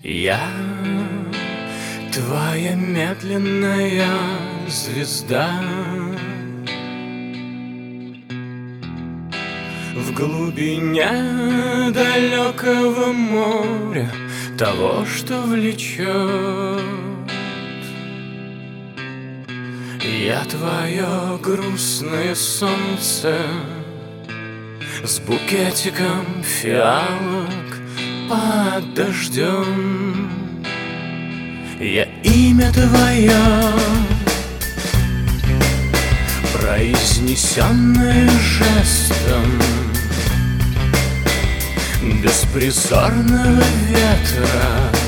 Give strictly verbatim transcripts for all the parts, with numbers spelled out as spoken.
Я твоя медленная звезда в глубине далекого моря, того, что влечет. Я твое грустное солнце с букетиком фиалок под дождем. Я имя твое, произнесенное жестом беспризорного ветра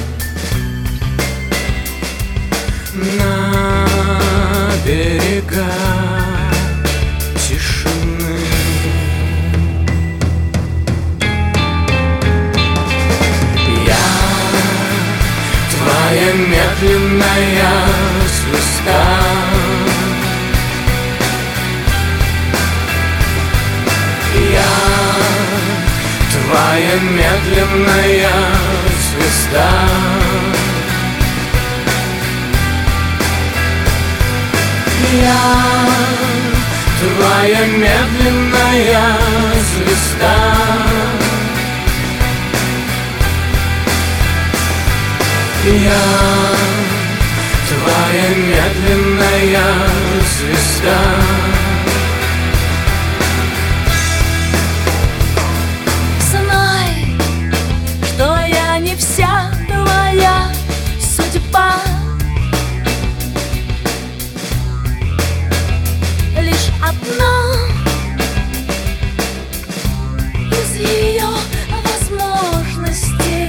на берега тишины. Я твоя медленная звезда, я твоя медленная звезда. Я твоя медленная звезда. Я твоя медленная звезда. Знай, что я не вся твоя судьба, лишь одна из ее возможностей.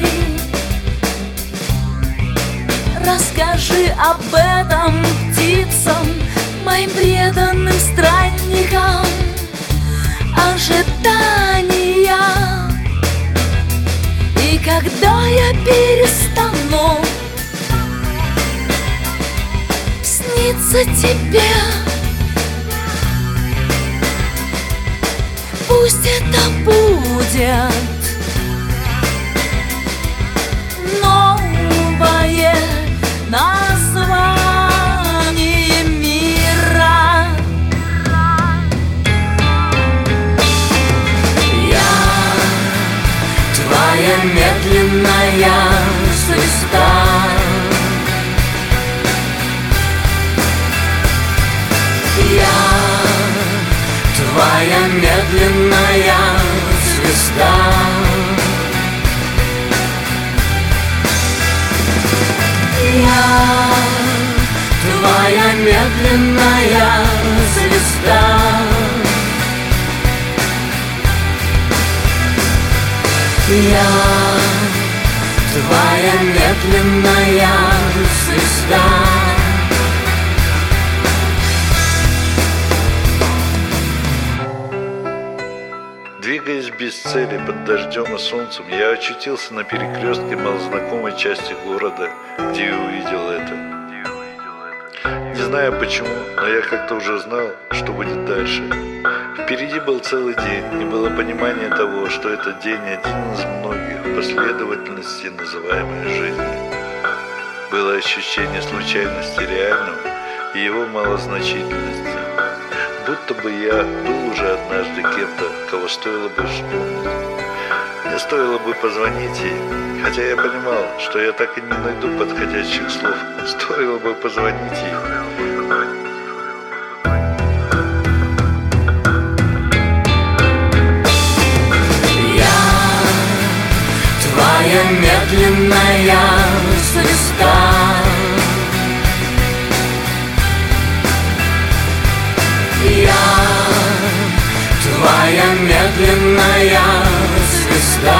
Расскажи об этом птицам, моим преданным странникам. Ожидания. И когда я перестану сниться тебе, пусть это будет новое название мира. Я твоя медленная звезда. Я твоя медленная звезда. Я твоя медленная звезда. Я твоя медленная звезда. Двигаясь без цели под дождем и солнцем, я очутился на перекрестке малознакомой части города, где я увидел это. Не знаю почему, но я как-то уже знал, что будет дальше. Впереди был целый день, и было понимание того, что этот день один из многих в последовательности, называемой жизнью. Было ощущение случайности реального и его малозначительности. Будто бы я был уже однажды кем-то, кого стоило бы вспомнить. Мне стоило бы позвонить ей, хотя я понимал, что я так и не найду подходящих слов. Стоило бы позвонить ей. Я твоя медленная звезда. Я твоя медленная звезда.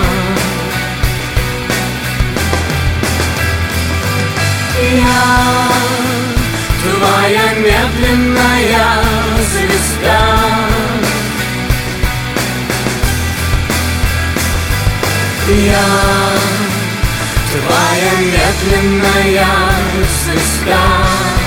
Я твоя медленная звезда. Я твоя медленная звезда.